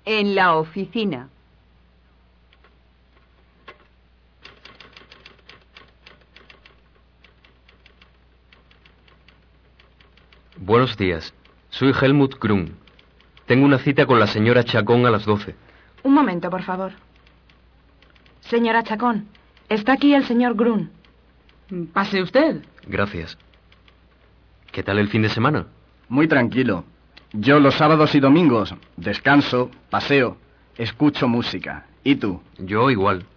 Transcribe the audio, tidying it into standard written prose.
En la oficina. Buenos días. Soy Helmut Grun. Tengo una cita con la señora Chacón a las 12. Un momento, por favor. Señora Chacón, está aquí el señor Grun. Pase usted. Gracias. ¿Qué tal el fin de semana? Muy tranquilo. Yo los sábados y domingos descanso, paseo, escucho música. ¿Y tú? Yo igual.